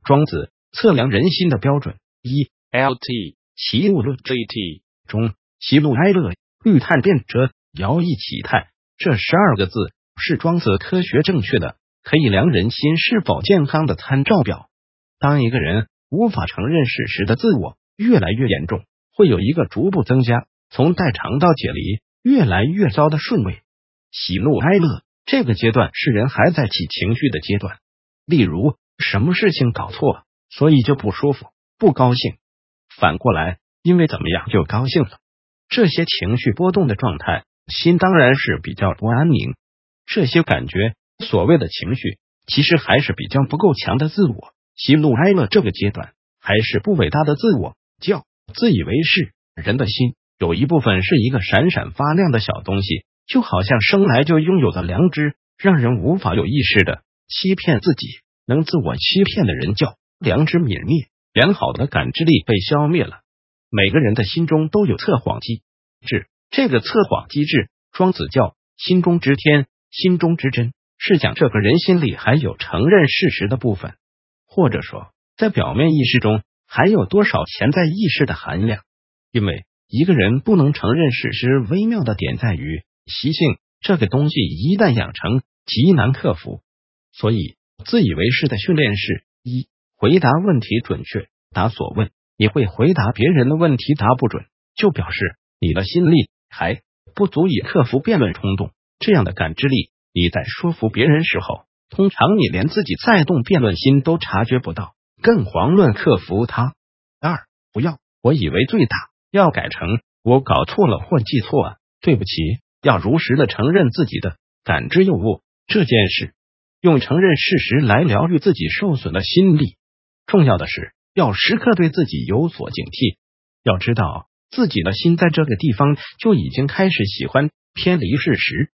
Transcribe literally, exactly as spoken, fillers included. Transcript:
庄子测量人心的标准。一 L T 齐物论 G T 中，喜怒哀乐、欲叹变者、摇曳起态，这十二个字是庄子科学正确的，可以量人心是否健康的参照表。当一个人无法承认事实的自我越来越严重，会有一个逐步增加，从代偿到解离，越来越糟的顺位。喜怒哀乐这个阶段是人还在起情绪的阶段，例如什么事情搞错了，所以就不舒服、不高兴。反过来，因为怎么样就高兴了。这些情绪波动的状态，心当然是比较不安宁。这些感觉，所谓的情绪，其实还是比较不够强的自我。喜怒哀乐这个阶段，还是不伟大的自我，叫自以为是。人的心有一部分是一个闪闪发亮的小东西，就好像生来就拥有的良知，让人无法有意识的欺骗自己。能自我欺骗的人叫良知泯灭，良好的感知力被消灭了。每个人的心中都有测谎机制，这个测谎机制，庄子叫心中之天，心中之真，是讲这个人心里还有承认事实的部分，或者说在表面意识中还有多少潜在意识的含量。因为一个人不能承认事实，微妙的点在于习性这个东西一旦养成，极难克服。所以自以为是的训练是：一、回答问题准确，答所问。你会回答别人的问题答不准，就表示你的心力还不足以克服辩论冲动。这样的感知力，你在说服别人时候，通常你连自己在动辩论心都察觉不到，更遑论克服它。二、不要我以为最大，要改成我搞错了或记错了，对不起。要如实的承认自己的感知有误这件事，用承认事实来疗愈自己受损的心力。重要的是要时刻对自己有所警惕，要知道自己的心在这个地方就已经开始喜欢偏离事实，